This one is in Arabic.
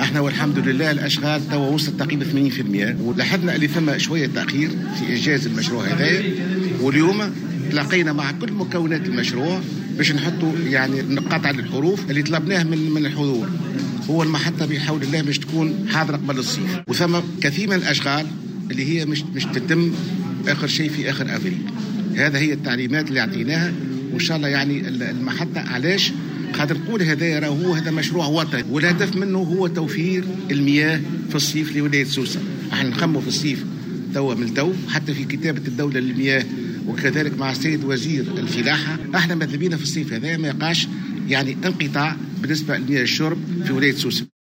احنا والحمد لله الاشغال توا وصلت تقريبا 80%، ولاحظنا اللي ثم شويه تاخير في انجاز المشروع هذا. واليوم تلاقينا مع كل مكونات المشروع باش نحطوا يعني نقاط على الحروف اللي طلبناه من الحضور. هو المحطه بحول الله مش تكون حاضره قبل الصيف، وثم كثير من الاشغال اللي هي مش تتم اخر شيء في اخر افريل. هذا هي التعليمات اللي اعطيناها، وان شاء الله يعني المحطه علاش خاطر نقول هذا مشروع وطني، والهدف منه هو توفير المياه في الصيف لولاية سوسة. احنا نخموا في الصيف توا من تو، حتى في كتابة الدولة للمياه وكذلك مع السيد وزير الفلاحة احنا ماذا بينا في الصيف هذا ما يقاش يعني انقطاع بالنسبة لمياه الشرب في ولاية سوسة.